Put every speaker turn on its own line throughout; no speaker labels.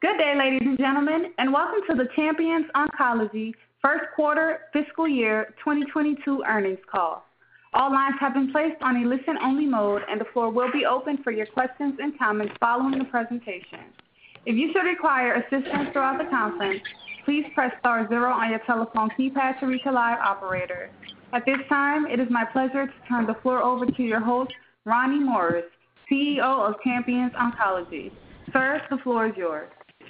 Good day, ladies and gentlemen, and welcome to the Champions Oncology First Quarter Fiscal Year 2022 Earnings Call. All lines have been placed on a listen-only mode, and the floor will be open for your questions and comments following the presentation. If you should require assistance throughout the conference, please press *0 on your telephone keypad to reach a live operator. At this time, it is my pleasure to turn the floor over to your host, Ronnie Morris, CEO of Champions Oncology. Sir, the floor is yours.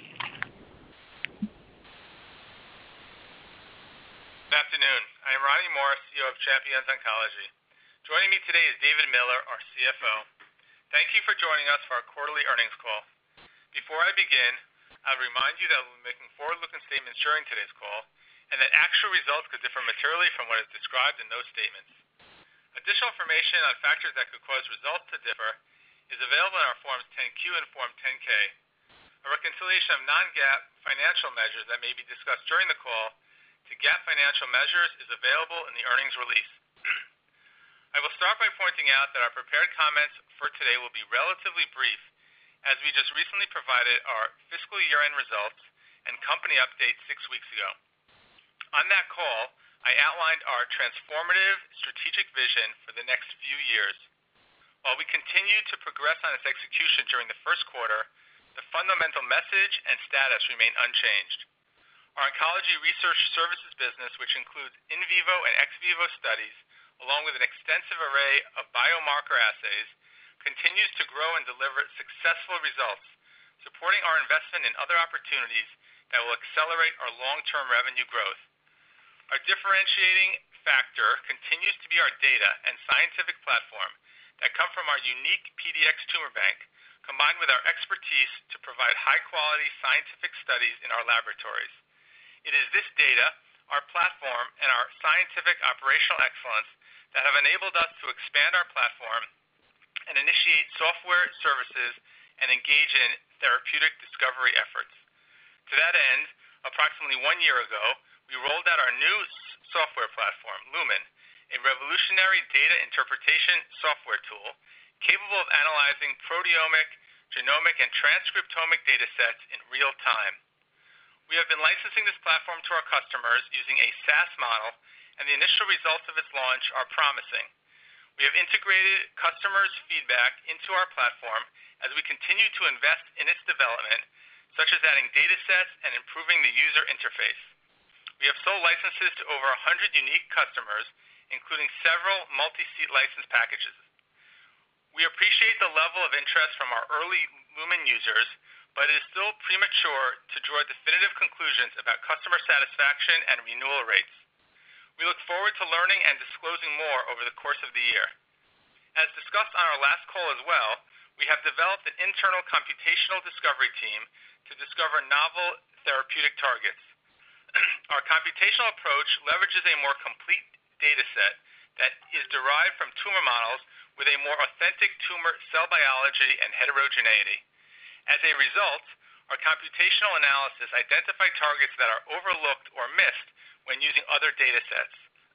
Good afternoon. I am Ronnie Morris, CEO of Champions Oncology. Joining me today is David Miller, our CFO. Thank you for joining us for our quarterly earnings call. Before I begin, I'll remind you that we'll be making forward-looking statements during today's call and that actual results could differ materially from what is described in those statements. Additional information on factors that could cause results to differ is available in our Forms 10-Q and Form 10-K. A reconciliation of non-GAAP financial measures that may be discussed during the call to GAAP financial measures is available in the earnings release. I will start by pointing out that our prepared comments for today will be relatively brief, as we just recently provided our fiscal year-end results and company update 6 weeks ago. On that call, I outlined our transformative strategic vision for the next few years. While we continue to progress on its execution during the first quarter, the fundamental message and status remain unchanged. Our oncology research services business, which includes in vivo and ex vivo studies, along with an extensive array of biomarker assays, continues to grow and deliver successful results, supporting our investment in other opportunities that will accelerate our long-term revenue growth. Our differentiating factor continues to be our data and scientific platform that come from our unique PDX tumor bank, combined with our expertise to provide high-quality scientific studies in our laboratories. It is this data, our platform, and our scientific operational excellence that have enabled us to expand our platform and initiate software services and engage in therapeutic discovery efforts. To that end, approximately 1 year ago, we rolled out our new software platform, Lumen, a revolutionary data interpretation software tool capable of analyzing proteomic, genomic, and transcriptomic data sets in real time. We have been licensing this platform to our customers using a SaaS model, and the initial results of its launch are promising. We have integrated customers' feedback into our platform as we continue to invest in its development, such as adding data sets and improving the user interface. We have sold licenses to over 100 unique customers, including several multi-seat license packages. We appreciate the level of interest from our early Lumen users, but it is still premature to draw definitive conclusions about customer satisfaction and renewal rates. We look forward to learning and disclosing more over the course of the year. As discussed on our last call as well, we have developed an internal computational discovery team to discover novel therapeutic targets. Our computational approach leverages a more complete data set that is derived from tumor models with a more authentic tumor cell biology and heterogeneity. As a result, our computational analysis identified targets that are overlooked or missed when using other data sets.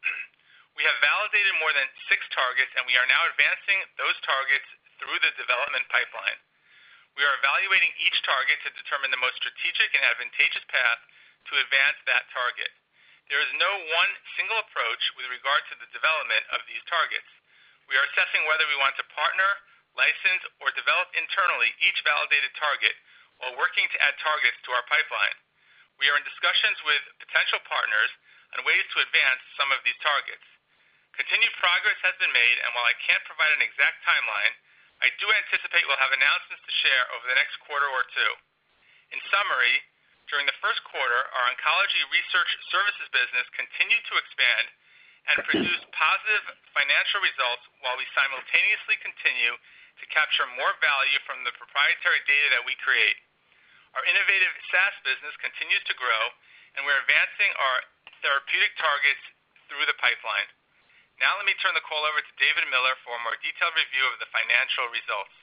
We have validated more than 6 targets, and we are now advancing those targets through the development pipeline. We are evaluating each target to determine the most strategic and advantageous path to advance that target. There is no one single approach with regard to the development of these targets. We are assessing whether we want to partner, license, or develop internally each validated target while working to add targets to our pipeline. We are in discussions with potential partners on ways to advance some of these targets. Continued progress has been made, and while I can't provide an exact timeline, I do anticipate we'll have announcements to share over the next quarter or two. In summary, during the first quarter, our oncology research services business continued to expand and produce positive financial results while we simultaneously continue to capture more value from the proprietary data that we create. Our innovative SaaS business continues to grow, and we're advancing our therapeutic targets through the pipeline. Now let me turn the call over to David Miller for a more detailed review of the financial results.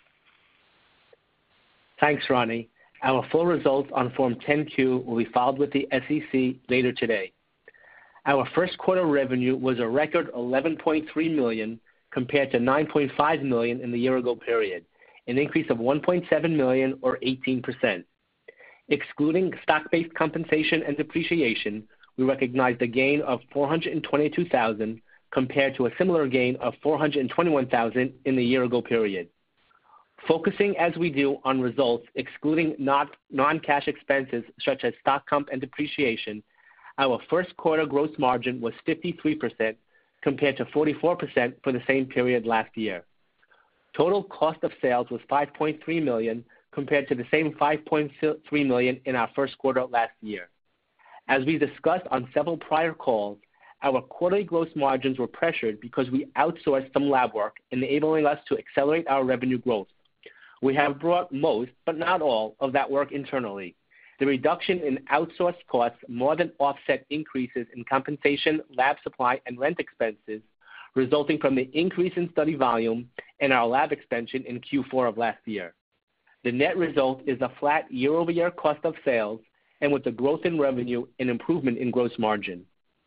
Thanks, Ronnie. Our full results on Form 10-Q will be filed with the SEC later today. Our first quarter revenue was a record $11.3 million compared to $9.5 million in the year-ago period, an increase of $1.7 million or 18%. Excluding stock-based compensation and depreciation, we recognized a gain of $422,000 compared to a similar gain of $421,000 in the year-ago period. Focusing as we do on results excluding non-cash expenses such as stock comp and depreciation, our first quarter gross margin was 53% compared to 44% for the same period last year. Total cost of sales was $5.3 million compared to the same $5.3 million in our first quarter last year. As we discussed on several prior calls, our quarterly gross margins were pressured because we outsourced some lab work, enabling us to accelerate our revenue growth. We have brought most, but not all, of that work internally. The reduction in outsourced costs more than offset increases in compensation, lab supply, and rent expenses resulting from the increase in study volume and our lab expansion in Q4 of last year. The net result is a flat year-over-year cost of sales and with the growth in revenue, an improvement in gross margin.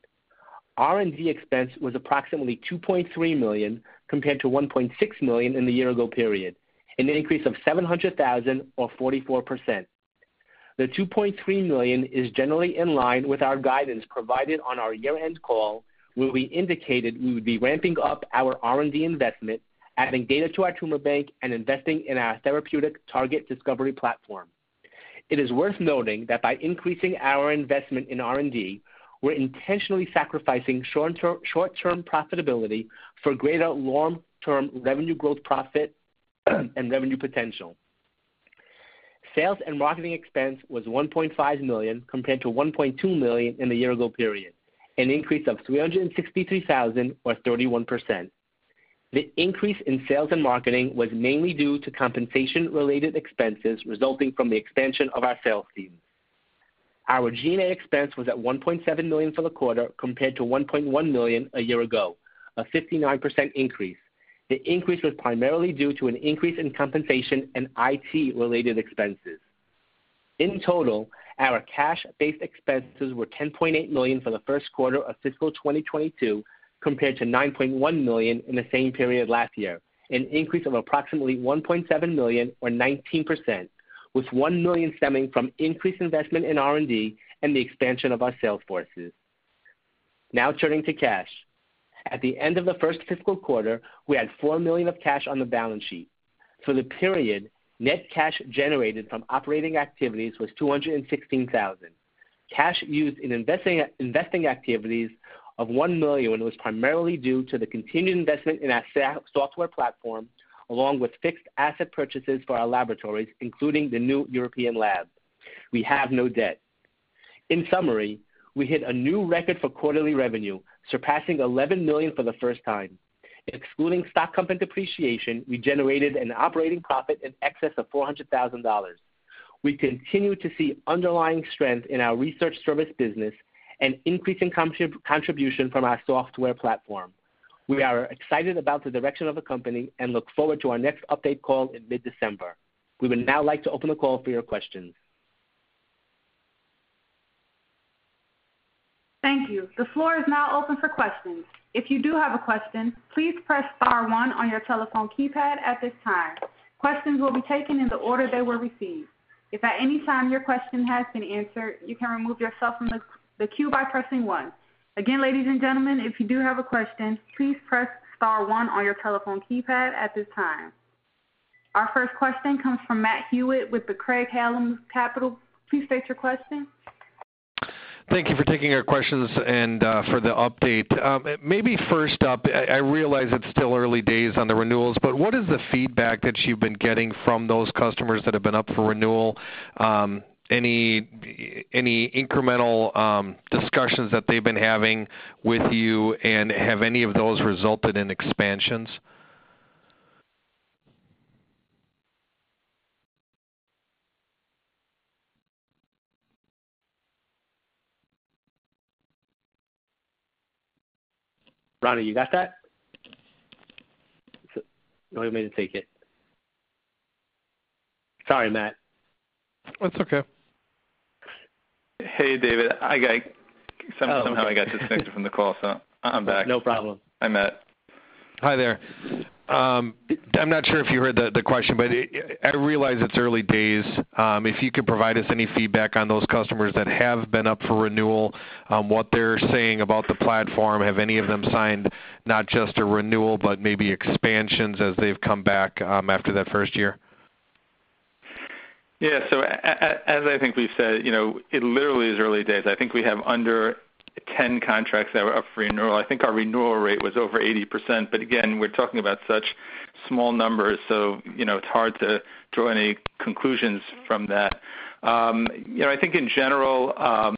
R&D expense was approximately $2.3 million compared to $1.6 million in the year-ago period, an increase of $700,000 or 44%. The $2.3 million is generally in line with our guidance provided on our year-end call, where we indicated we would be ramping up our R&D investment, adding data to our tumor bank, and investing in our therapeutic target discovery platform. It is worth noting that by increasing our investment in R&D, we're intentionally sacrificing short-term profitability for greater long-term revenue growth profit and revenue potential. Sales and marketing expense was $1.5 million compared to $1.2 million in the year-ago period, an increase of $363,000 or 31%. The increase in sales and marketing was mainly due to compensation-related expenses resulting from the expansion of our sales team. Our G&A expense was at $1.7 million for the quarter compared to $1.1 million a year ago, a 59% increase. The increase was primarily due to an increase in compensation and IT-related expenses. In total, our cash-based expenses were $10.8 million for the first quarter of fiscal 2022 compared to $9.1 million in the same period last year, an increase of approximately $1.7 million or 19%, with $1 million stemming from increased investment in R&D and the expansion of our sales forces. Now turning to cash. At the end of the first fiscal quarter, we had $4 million of cash on the balance sheet. For the period, net cash generated from operating activities was $216,000. Cash used in investing activities of $1 million was primarily due to the continued investment in our software platform, along with fixed asset purchases for our laboratories, including the new European lab. We have no debt. In summary, we hit a new record for quarterly revenue, surpassing $11 million for the first time. Excluding stock comp and depreciation, we generated an operating profit in excess of $400,000. We continue to see underlying strength in our research service business and increasing contribution from our software platform. We are excited about the direction of the company and look forward to our next update call in mid-December. We would now like to open the call for your questions.
Thank you. The floor is now open for questions. If you do have a question, please press star one on your telephone keypad at this time. Questions will be taken in the order they were received. If at any time your question has been answered, you can remove yourself from the queue by pressing 1. Again, ladies and gentlemen, if you do have a question, please press star 1 on your telephone keypad at this time. Our first question comes from Matt Hewitt with the Craig-Hallum Capital. Please state your question.
Thank you for taking our questions and for the update. Maybe first up, I realize it's still early days on the renewals, but what is the feedback that you've been getting from those customers that have been up for renewal? Any incremental discussions that they've been having with you, and have any of those resulted in expansions?
Ronnie, you got that? No, you made to take it. Sorry, Matt.
That's okay.
Hey, David. Somehow I got disconnected from the call, so I'm back.
No problem.
Hi, Matt.
Hi there. I'm not sure if you heard the question, but I realize it's early days. If you could provide us any feedback on those customers that have been up for renewal, what they're saying about the platform. Have any of them signed not just a renewal, but maybe expansions as they've come back after that first year?
Yeah, so as I think we've said, it literally is early days. I think we have under 10 contracts that were up for renewal. I think our renewal rate was over 80%, but again, we're talking about such small numbers, so it's hard to draw any conclusions from that. I think in general,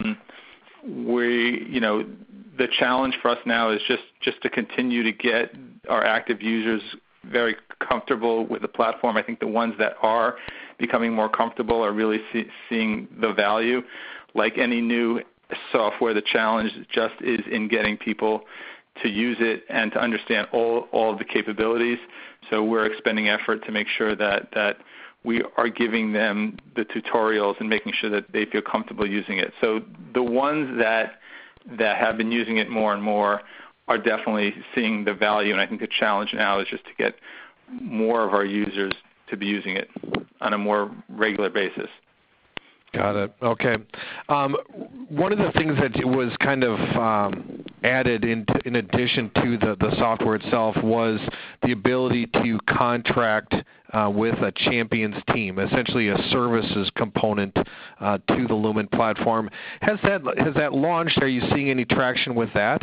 the challenge for us now is just to continue to get our active users very comfortable with the platform. I think the ones that are becoming more comfortable are really seeing the value. Like any new software, the challenge just is in getting people to use it and to understand all of the capabilities. So we're expending effort to make sure that we are giving them the tutorials and making sure that they feel comfortable using it. So the ones that have been using it more and more are definitely seeing the value, and I think the challenge now is just to get more of our users to be using it on a more regular basis.
Got it. Okay. One of the things that was kind of added in addition to the software itself was the ability to contract with a Champions team, essentially a services component to the Lumen platform. Has that launched? Are you seeing any traction with that?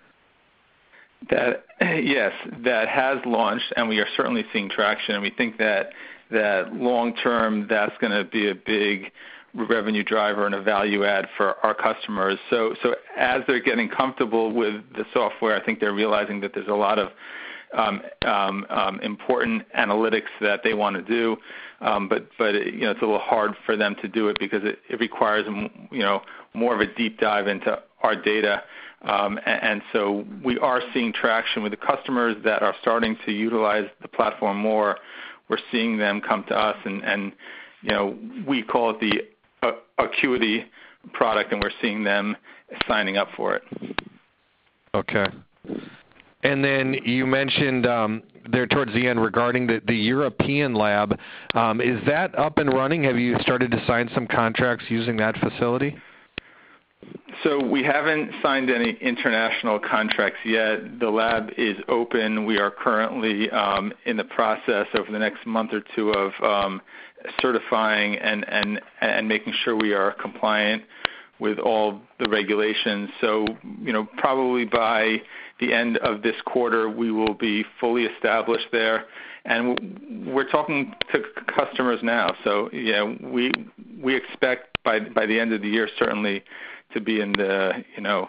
Yes, that has launched, and we are certainly seeing traction. And we think that long term, that's going to be a big revenue driver and a value add for our customers. So as they're getting comfortable with the software, I think they're realizing that there's a lot of important analytics that they want to do, but it's a little hard for them to do it because it requires more of a deep dive into our data. And so we are seeing traction with the customers that are starting to utilize the platform more. We're seeing them come to us, and we call it the Acuity product, and we're seeing them signing up for it.
Okay. And then you mentioned there towards the end regarding the European lab. Is that up and running? Have you started to sign some contracts using that facility?
So we haven't signed any international contracts yet. The lab is open. We are currently in the process over the next month or two of certifying and making sure we are compliant with all the regulations. So, probably by the end of this quarter, we will be fully established there. And we're talking to customers now. So, we expect by the end of the year, certainly, to be in the,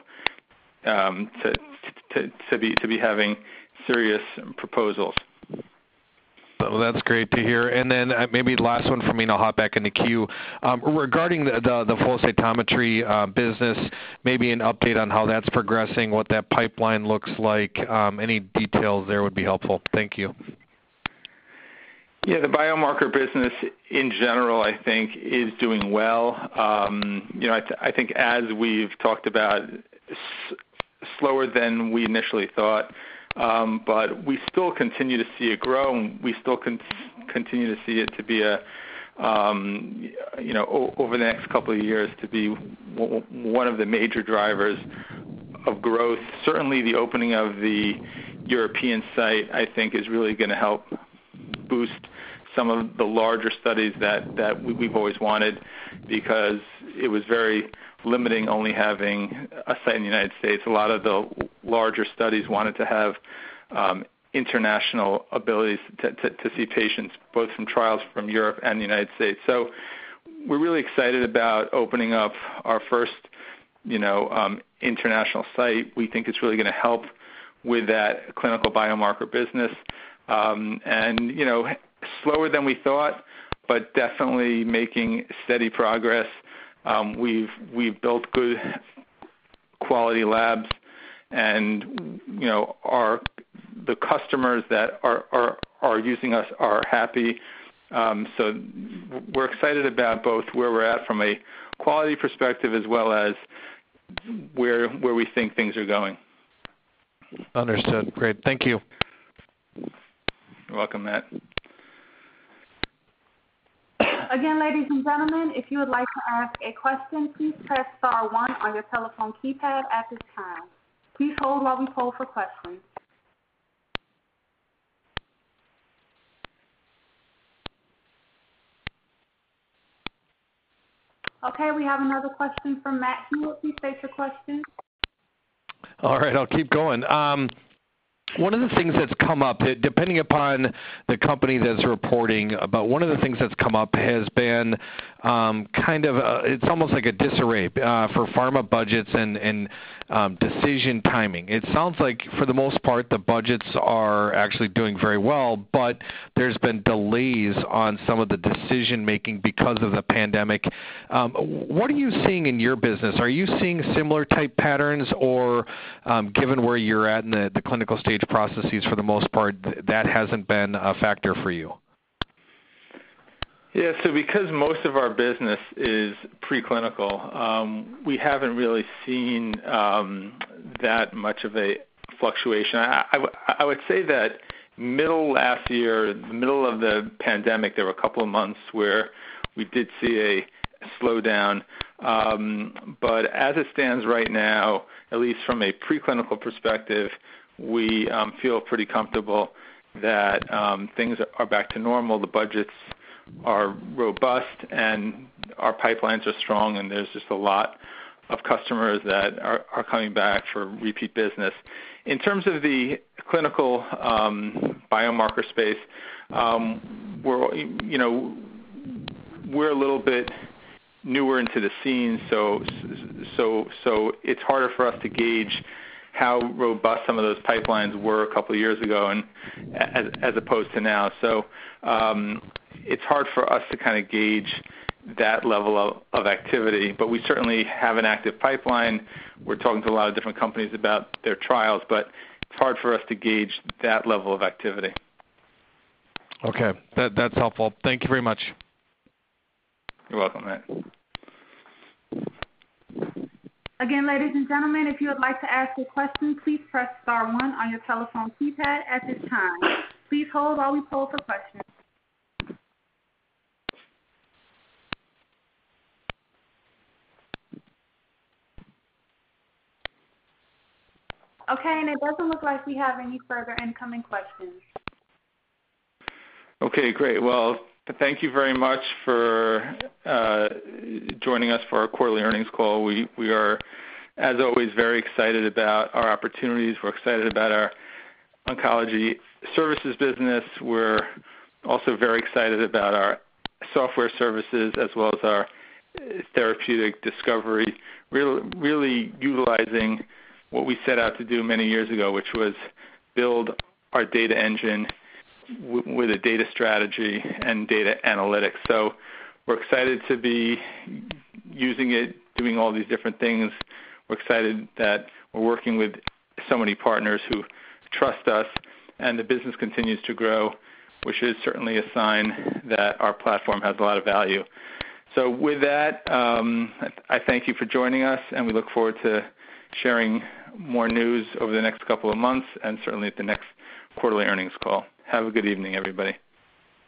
to be having serious proposals.
Well, that's great to hear. And then maybe the last one for me, and I'll hop back in the queue. Regarding the flow cytometry business, maybe an update on how that's progressing, what that pipeline looks like. Any details there would be helpful. Thank you.
Yeah, the biomarker business in general, I think, is doing well. I think as we've talked about, slower than we initially thought. But we still continue to see it grow, and we still continue to see it to be over the next couple of years to be one of the major drivers of growth. Certainly the opening of the European site, I think, is really going to help boost some of the larger studies that we've always wanted, because it was very limiting only having a site in the United States. A lot of the larger studies wanted to have international abilities to see patients, both from trials from Europe and the United States. So we're really excited about opening up our first, international site. We think it's really going to help with that clinical biomarker business. Slower than we thought, but definitely making steady progress. We've built good quality labs, and the customers that are using us are happy. So we're excited about both where we're at from a quality perspective as well as where we think things are going.
Understood. Great. Thank you.
You're welcome, Matt.
Again, ladies and gentlemen, if you would like to ask a question, please press star 1 on your telephone keypad at this time. Please hold while we poll for questions. Okay, we have another question from Matt Hewitt. Please state your question.
All right, I'll keep going. One of the things that's come up, depending upon the company that's reporting, but one of the things that's come up has been it's almost like a disarray for pharma budgets and decision timing. It sounds like for the most part the budgets are actually doing very well, but there's been delays on some of the decision making because of the pandemic. What are you seeing in your business? Are you seeing similar type patterns, or given where you're at in the clinical stage processes, for the most part, that hasn't been a factor for you?
Yeah, so because most of our business is preclinical, we haven't really seen that much of a fluctuation. I would say that middle last year, the middle of the pandemic, there were a couple of months where we did see a slowdown. But as it stands right now, at least from a preclinical perspective, we feel pretty comfortable that things are back to normal. The budgets are robust and our pipelines are strong, and there's just a lot of customers that are coming back for repeat business. In terms of the clinical biomarker space, we're a little bit newer into the scene, so it's harder for us to gauge how robust some of those pipelines were a couple of years ago, and as opposed to now. So it's hard for us to kind of gauge that level of activity, but we certainly have an active pipeline. We're talking to a lot of different companies about their trials, but it's hard for us to gauge that level of activity.
Okay, that's helpful. Thank you very much.
You're welcome, Matt.
Again, ladies and gentlemen, if you would like to ask a question, please press star 1 on your telephone keypad at this time. Please hold while we poll for questions. Okay, and it doesn't look like we have any further incoming questions.
Okay, great. Well, thank you very much for joining us for our quarterly earnings call. We are, as always, very excited about our opportunities. We're excited about our oncology services business. We're also very excited about our software services as well as our therapeutic discovery, really utilizing what we set out to do many years ago, which was build our data engine with a data strategy and data analytics. So we're excited to be using it, doing all these different things. We're excited that we're working with so many partners who trust us, and the business continues to grow, which is certainly a sign that our platform has a lot of value. So with that, I thank you for joining us, and we look forward to sharing more news over the next couple of months and certainly at the next quarterly earnings call. Have a good evening, everybody.